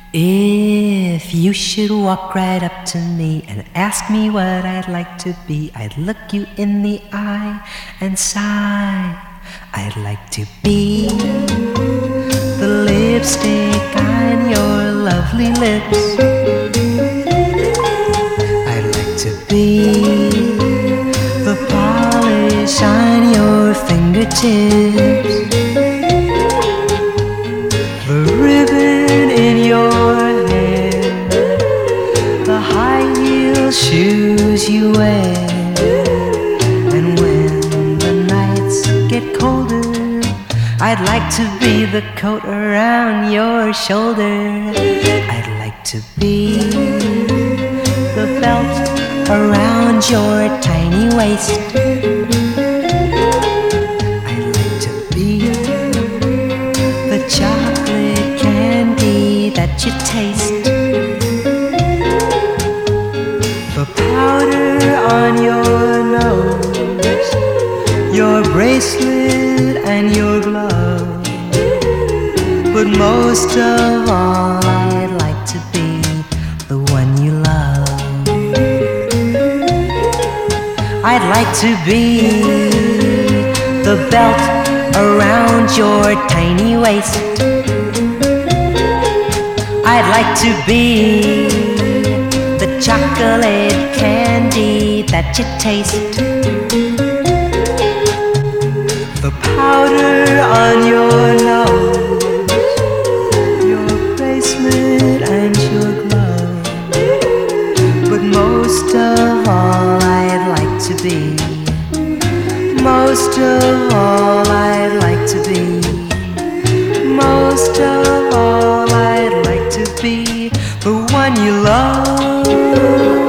If you should walk right up to me and ask me what I'd like to be, I'd look you in the eye and sigh. I'd like to be the lipstick on your lovely lips. I'd like to be the polish on your fingertips, the ribbon in your hair, the high heel shoes you wear. And when the nights get colder, I'd like to be the coat around your shoulder. I'd like to be the belt around your tiny waist. I'd like to be the chocolate candy that you taste, the powder on your nose, your bracelet and your glove. But most of all, I'd like to be the one you love. I'd like to be the belt around your tiny waist. I'd like to be the chocolate candy that you taste, the powder on your nose, your bracelet and your glove. But most of all, I'd like to be, most of all, I'd like to be, most of all, I'd like to be the one you love.